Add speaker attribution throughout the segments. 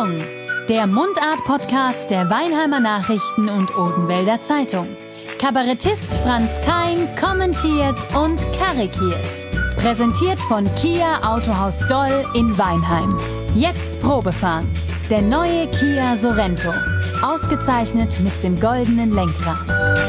Speaker 1: Zeitung, der Mundart-Podcast der Weinheimer Nachrichten und Odenwälder Zeitung. Kabarettist Franz Kein kommentiert und karikiert. Präsentiert von Kia Autohaus Doll in Weinheim. Jetzt Probefahren. Der neue Kia Sorento. Ausgezeichnet mit dem goldenen Lenkrad.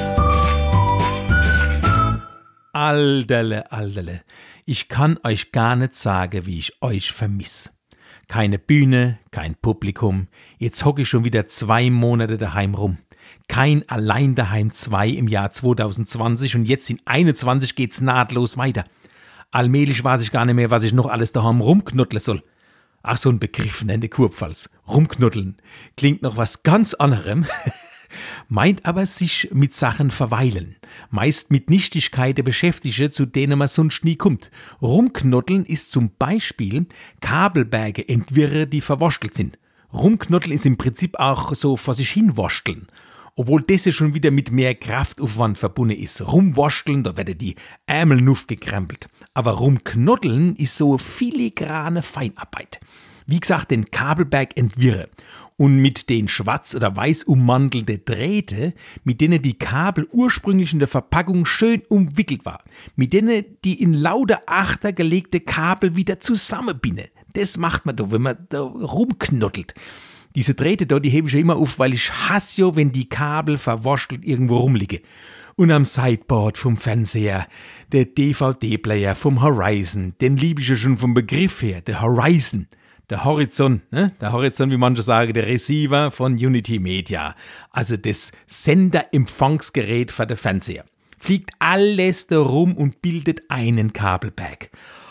Speaker 2: Alterle. Ich kann euch gar nicht sagen, wie ich euch vermisse. Keine Bühne, kein Publikum. Jetzt hocke ich schon wieder 2 Monate daheim rum. Kein Allein daheim 2 im Jahr 2020 und jetzt in 21 geht's nahtlos weiter. Allmählich weiß ich gar nicht mehr, was ich noch alles daheim rumknuddeln soll. Ach, so ein Begriff nennt Kurpfalz. Rumknuddeln. Klingt noch was ganz anderem. Meint aber sich mit Sachen verweilen. Meist mit Nichtigkeiten beschäftigen, zu denen man sonst nie kommt. Rumknuddeln ist zum Beispiel Kabelberge entwirren, die verwurstelt sind. Rumknuddeln ist im Prinzip auch so vor sich hin wursteln. Obwohl das ja schon wieder mit mehr Kraftaufwand verbunden ist. Rumwursteln, da werden die Ärmel nuff gekrempelt. Aber rumknuddeln ist so filigrane Feinarbeit. Wie gesagt, den Kabelberg entwirren. Und mit den schwarz oder weiß ummantelte Drähte, mit denen die Kabel ursprünglich in der Verpackung schön umwickelt war, mit denen die in lauter Achter gelegte Kabel wieder zusammenbinden. Das macht man da, wenn man da rumknottelt. Diese Drähte da, die hebe ich ja immer auf, weil ich hasse ja, wenn die Kabel verwurstelt irgendwo rumliegen. Und am Sideboard vom Fernseher, der DVD-Player vom Horizon, den liebe ich ja schon vom Begriff her, der Horizon. Der Horizon, Der Horizon, wie manche sagen, der Receiver von Unity Media. Also das Senderempfangsgerät für den Fernseher. Fliegt alles da rum und bildet einen Kabelberg.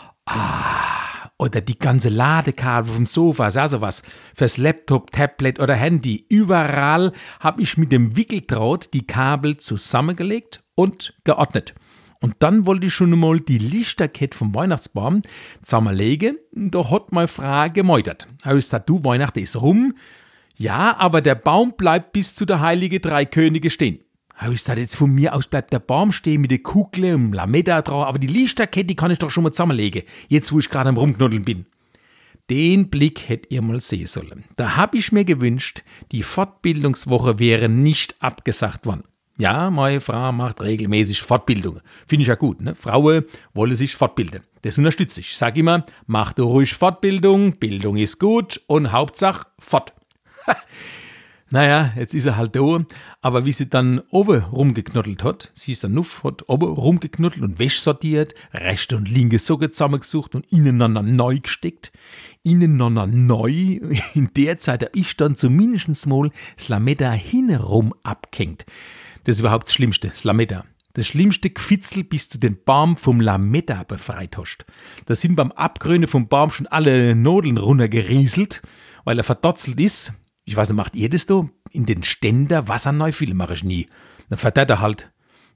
Speaker 2: Oder die ganze Ladekabel vom Sofa, also was fürs Laptop, Tablet oder Handy. Überall habe ich mit dem Wickeldraht die Kabel zusammengelegt und geordnet. Und dann wollte ich schon einmal die Lichterkette vom Weihnachtsbaum zusammenlegen. Da hat meine Frau gemeutert. Da habe ich gesagt, du, Weihnachten ist rum. Ja, aber der Baum bleibt bis zu der Heilige Drei Könige stehen. Da habe ich gesagt, jetzt von mir aus bleibt der Baum stehen mit der Kugel und Lametta drauf. Aber die Lichterkette, die kann ich doch schon mal zusammenlegen. Jetzt, wo ich gerade am Rumknuddeln bin. Den Blick hättet ihr mal sehen sollen. Da habe ich mir gewünscht, die Fortbildungswoche wäre nicht abgesagt worden. Ja, meine Frau macht regelmäßig Fortbildungen. Finde ich ja gut, ne? Frauen wollen sich fortbilden. Das unterstütze ich. Ich sage immer, mach du ruhig Fortbildung, Bildung ist gut und Hauptsache fort. Naja, jetzt ist er halt da, aber wie sie dann oben rumgeknottelt hat, sie ist dann nuff, hat oben rumgeknottelt und Wäsche sortiert, rechte und linke Socken zusammengesucht und ineinander neu gesteckt. Ineinander neu, in der Zeit habe ich dann zumindest mal das Lametta hintenrum abgehängt. Das ist überhaupt das Schlimmste, das Lametta. Das schlimmste Gefitzel, bis du den Baum vom Lametta befreit hast. Da sind beim Abgrünen vom Baum schon alle Nadeln runtergerieselt, weil er verdotzelt ist. Ich weiß nicht, macht ihr das da? In den Ständer Wasser neu füllen mache ich nie. Dann verdattert er halt.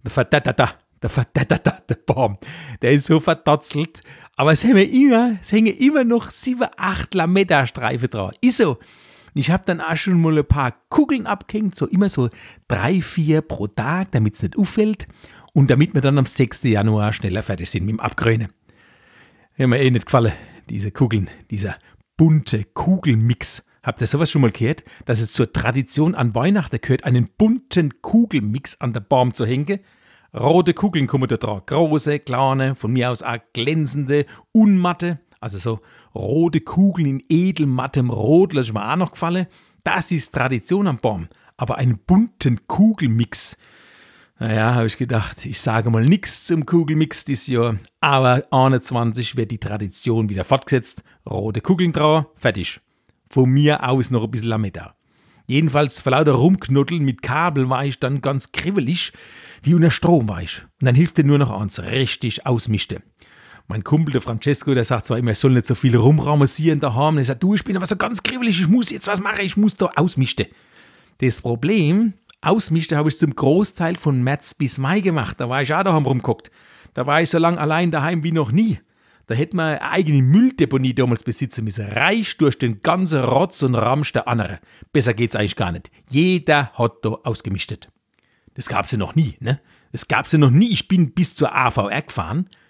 Speaker 2: Der Baum. Der ist so verdotzelt. Aber es hängen immer noch 7, 8 Lametta-Streifen dran. Ist so. Ich habe dann auch schon mal ein paar Kugeln abgehängt, so immer so 3, 4 pro Tag, damit es nicht auffällt und damit wir dann am 6. Januar schneller fertig sind mit dem Abgrünen. Hat mir nicht gefallen, diese Kugeln, dieser bunte Kugelmix. Habt ihr sowas schon mal gehört, dass es zur Tradition an Weihnachten gehört, einen bunten Kugelmix an der Baum zu hängen? Rote Kugeln kommen da dran, große, kleine, von mir aus auch glänzende, unmatte. Also so rote Kugeln in edelmattem Rot, das ist mir auch noch gefallen. Das ist Tradition am Baum. Aber einen bunten Kugelmix. Naja, habe ich gedacht, ich sage mal nichts zum Kugelmix dieses Jahr. Aber 21 wird die Tradition wieder fortgesetzt. Rote Kugeln drauf, fertig. Von mir aus noch ein bisschen Lametta. Jedenfalls vor lauter Rumknuddeln mit Kabel war ich dann ganz kribbelig, wie unter Strom war ich. Und dann hilft dir nur noch eins, richtig ausmischen. Mein Kumpel, der Francesco, der sagt zwar immer, ich soll nicht so viel rumramosieren daheim. Und er sagt, du, ich bin aber so ganz kribbelig, ich muss jetzt was machen, ich muss da ausmischen. Das Problem, ausmischen habe ich zum Großteil von März bis Mai gemacht. Da war ich auch daheim rumgeguckt. Da war ich so lange allein daheim wie noch nie. Da hätte man eine eigene Mülldeponie damals besitzen müssen. Reich durch den ganzen Rotz und Ramsch der anderen. Besser geht's eigentlich gar nicht. Jeder hat da ausgemischt. Das gab's ja noch nie, ne? Das gab's ja noch nie. Ich bin bis zur AVR gefahren.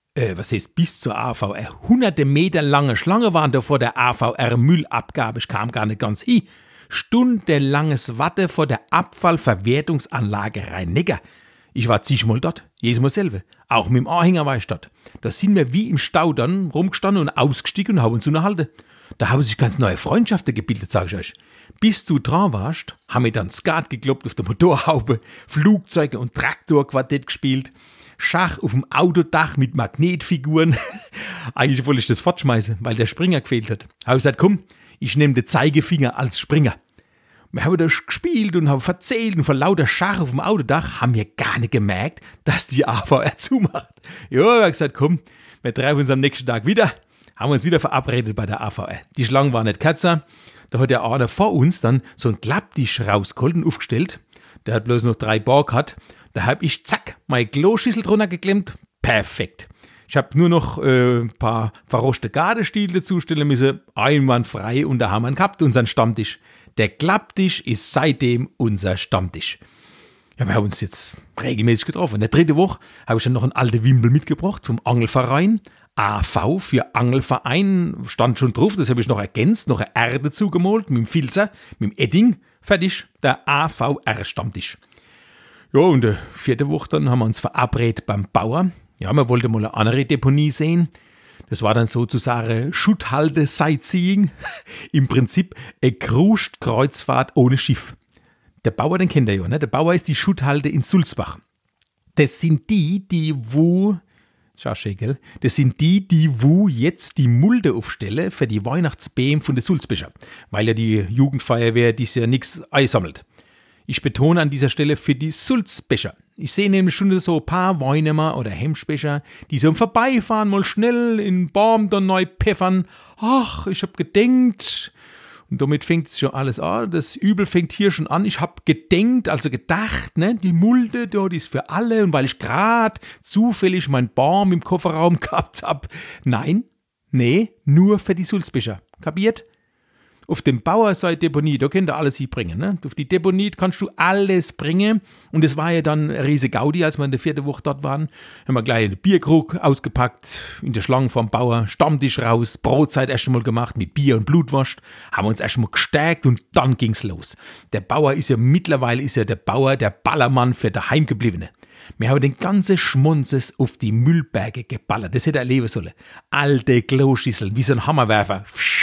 Speaker 2: was heißt bis zur AVR? Hunderte Meter lange Schlange waren da vor der AVR-Müllabgabe. Ich kam gar nicht ganz hin. Stundenlanges Warten vor der Abfallverwertungsanlage Rhein-Neckar. Ich war zigmal dort, jedes Mal selber. Auch mit dem Anhänger war ich dort. Da sind wir wie im Stau dann rumgestanden und ausgestiegen und haben uns unterhalten. Da haben sich ganz neue Freundschaften gebildet, sag ich euch. Bis du dran warst, haben wir dann Skat gekloppt auf der Motorhaube, Flugzeuge und Traktorquartett gespielt, Schach auf dem Autodach mit Magnetfiguren. Eigentlich wollte ich das fortschmeißen, weil der Springer gefehlt hat. Habe ich gesagt, komm, ich nehme den Zeigefinger als Springer. Wir haben da gespielt und haben erzählt und vor lauter Schach auf dem Autodach haben wir gar nicht gemerkt, dass die AVR zumacht. Ja, ich habe gesagt, komm, wir treffen uns am nächsten Tag wieder. Haben uns wieder verabredet bei der AVR. Die Schlange war nicht kürzer. Da hat der einer vor uns dann so einen Klapptisch rausgeholt und aufgestellt. Der hat bloß noch 3 Bar gehabt. Da habe ich, zack, meine Kloschüssel drunter geklemmt. Perfekt. Ich habe nur noch ein paar verroschte Gardestiele dazustellen müssen. Einwandfrei und da haben wir ihn gehabt, unseren Stammtisch. Der Klapptisch ist seitdem unser Stammtisch. Ja, wir haben uns jetzt regelmäßig getroffen. In der 3. Woche habe ich dann noch einen alten Wimpel mitgebracht vom Angelverein. AV für Angelverein stand schon drauf, das habe ich noch ergänzt, noch eine R dazu gemalt, mit dem Filzer, mit dem Edding, fertig, der AVR-Stammtisch. Ja, und der 4. Woche dann haben wir uns verabredet beim Bauer. Ja, wir wollten mal eine andere Deponie sehen. Das war dann sozusagen Schutthalde-Sightseeing. Im Prinzip eine Kruscht-Kreuzfahrt ohne Schiff. Der Bauer, den kennt ihr ja, ne? Der Bauer ist die Schutthalde in Sulzbach. Das sind die wo... Das sind die wo jetzt die Mulde aufstellen für die Weihnachtsbäume von der Sulzbecher, weil ja die Jugendfeuerwehr dies Jahr nichts einsammelt. Ich betone an dieser Stelle für die Sulzbecher. Ich sehe nämlich schon so ein paar Weinemer oder Hemsbecher, die so im Vorbeifahren mal schnell in den Baum dann neu pfeffern. Ach, ich hab gedenkt. Und damit fängt es schon alles an. Das Übel fängt hier schon an. Ich habe gedenkt, also gedacht, ne, die Mulde, die ist für alle. Und weil ich gerade zufällig meinen Baum im Kofferraum gehabt habe. Nein, nur für die Sulzbecher. Kapiert? Auf dem Bauerseite-Deponie, da könnt ihr alles hinbringen. Ne? Auf die Deponie kannst du alles bringen. Und es war ja dann eine riesige Gaudi, als wir in der 4. Woche dort waren. Haben wir gleich einen Bierkrug ausgepackt, in der Schlange vom Bauer, Stammtisch raus, Brotzeit erst einmal gemacht mit Bier und Blutwurst, haben uns erst einmal gestärkt und dann ging's los. Der Bauer ist ja mittlerweile der Bauer, der Ballermann für Daheimgebliebene. Wir haben den ganzen Schmonzes auf die Müllberge geballert. Das hätte er erleben sollen. Alte Kloschüsseln, wie so ein Hammerwerfer.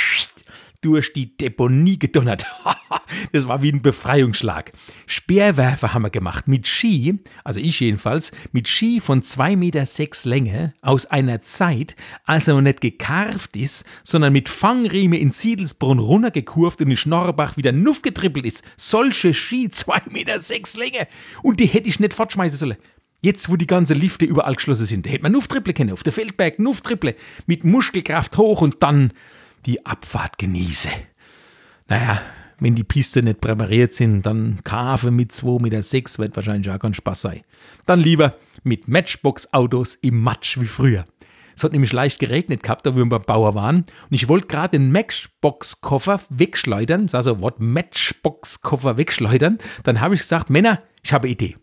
Speaker 2: Durch die Deponie gedonnert. Das war wie ein Befreiungsschlag. Speerwerfer haben wir gemacht mit Ski, also ich jedenfalls, mit Ski von 2,6 Meter Länge aus einer Zeit, als er noch nicht gekarft ist, sondern mit Fangriemen in Siedelsbrunn runtergekurvt und in Schnorbach wieder nuff getrippelt ist. Solche Ski, 2,6 Meter Länge. Und die hätte ich nicht fortschmeißen sollen. Jetzt, wo die ganzen Lifte überall geschlossen sind, da hätte man Nufftriple kennen, auf der Feldberg Nufftriple, mit Muskelkraft hoch und dann die Abfahrt genieße. Naja, wenn die Piste nicht präpariert sind, dann Kafe mit 2,6 Meter wird wahrscheinlich auch kein Spaß sein. Dann lieber mit Matchbox-Autos im Matsch wie früher. Es hat nämlich leicht geregnet gehabt, da wo wir beim Bauer waren. Und ich wollte gerade den Matchbox-Koffer wegschleudern. Das ist also Wort Matchbox-Koffer wegschleudern. Dann habe ich gesagt, Männer, ich habe eine Idee.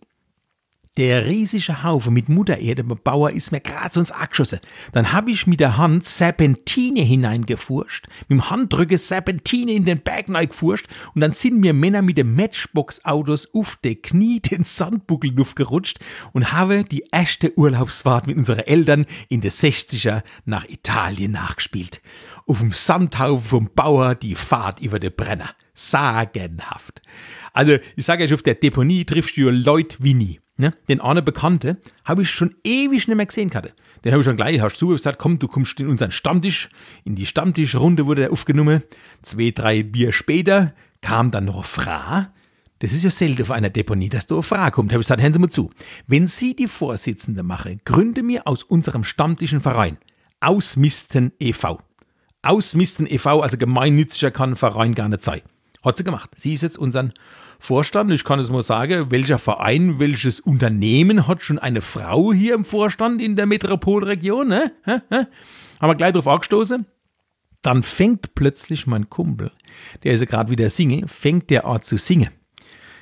Speaker 2: Der riesige Haufen mit Muttererde beim Bauer ist mir gerade so ins Arg geschossen. Dann habe ich mit der Hand Serpentine hineingefurscht, mit dem Handdrücker Serpentine in den Berg reingefurscht und dann sind mir Männer mit den Matchbox-Autos auf die Knie den Sandbuckel aufgerutscht und habe die erste Urlaubsfahrt mit unseren Eltern in den 60er nach Italien nachgespielt. Auf dem Sandhaufen vom Bauer die Fahrt über den Brenner. Sagenhaft. Also, ich sage euch, auf der Deponie triffst du Leute wie nie. Ne? Den einen Bekannten habe ich schon ewig nicht mehr gesehen gehabt. Den habe ich schon gleich gesagt, komm, du kommst in unseren Stammtisch. In die Stammtischrunde wurde er aufgenommen. 2, 3 Bier später kam dann noch eine Frau. Das ist ja selten auf einer Deponie, dass da eine Frau kommt. Da habe ich gesagt, hören Sie mal zu. Wenn Sie die Vorsitzende machen, gründe mir aus unserem stammtischen Verein Ausmisten e.V. Ausmisten e.V., also gemeinnütziger kann ein Verein gar nicht sein. Hat sie gemacht. Sie ist jetzt unseren Vorstand. Ich kann es mal sagen, welcher Verein, welches Unternehmen hat schon eine Frau hier im Vorstand in der Metropolregion? Ne? Haben wir gleich drauf angestoßen. Dann fängt plötzlich mein Kumpel, der ist ja gerade wieder Single, fängt der an zu singen.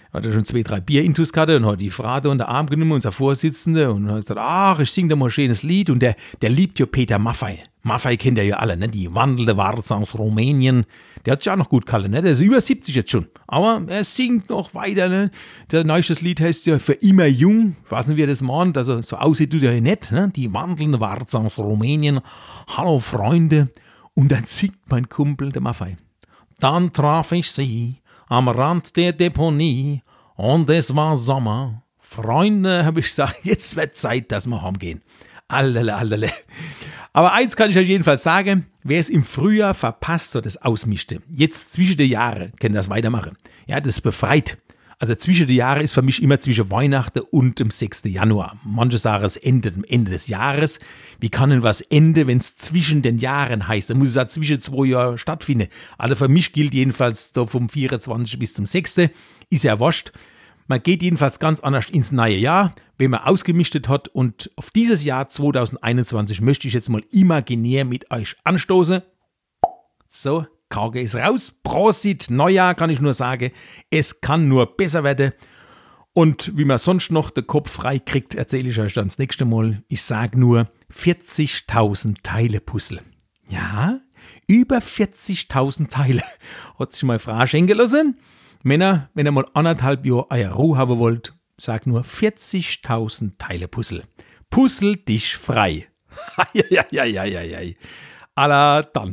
Speaker 2: Hat er schon 2, 3 Bier intus gehabt und hat die Frau unter den Arm genommen, unser Vorsitzender, und hat gesagt, ach, ich singe da mal ein schönes Lied. Und der liebt ja Peter Maffay. Maffay kennt er ja alle, ne? Die wandelnde Warze aus Rumänien. Der hat sich auch noch gut gehalten, ne? Der ist über 70 jetzt schon. Aber er singt noch weiter, ne? Der neueste Lied heißt ja Für immer jung. Ich weiß nicht, wie er das meint. Also so aussieht tut er ja nicht, ne? Die wandelnde Warze aus Rumänien. Hallo Freunde. Und dann singt mein Kumpel, der Maffay. Dann traf ich sie am Rand der Deponie und es war Sommer. Freunde, habe ich gesagt, jetzt wird Zeit, dass wir heimgehen. Allele. Aber eins kann ich euch jedenfalls sagen, wer es im Frühjahr verpasst hat, das ausmischte. Jetzt zwischen den Jahren kann das weitermachen. Ja, das befreit. Also zwischen den Jahren ist für mich immer zwischen Weihnachten und dem 6. Januar. Manche sagen, es endet am Ende des Jahres. Wie kann denn was enden, wenn es zwischen den Jahren heißt? Dann muss es auch zwischen 2 Jahren stattfinden. Also für mich gilt jedenfalls da vom 24. bis zum 6. Ist ja wurscht. Man geht jedenfalls ganz anders ins neue Jahr, wenn man ausgemischtet hat. Und auf dieses Jahr 2021 möchte ich jetzt mal imaginär mit euch anstoßen. So, Kage ist raus. Prosit, Neujahr kann ich nur sagen. Es kann nur besser werden. Und wie man sonst noch den Kopf frei kriegt, erzähle ich euch dann das nächste Mal. Ich sage nur 40.000 Teile Puzzle. Ja, über 40.000 Teile. Hat sich mal eine Frage schenken lassen. Männer, wenn ihr mal 1,5 Jahre eure Ruhe haben wollt, sagt nur 40.000 Teile Puzzle. Puzzle dich frei. Ja. Alla dann.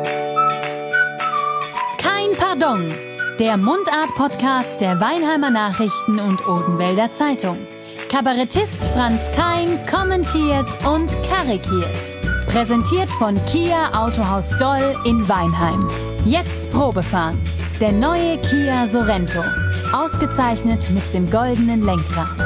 Speaker 1: Kein Pardon. Der Mundart-Podcast der Weinheimer Nachrichten und Odenwälder Zeitung. Kabarettist Franz Kein kommentiert und karikiert. Präsentiert von Kia Autohaus Doll in Weinheim. Jetzt Probefahren. Der neue Kia Sorento. Ausgezeichnet mit dem goldenen Lenkrad.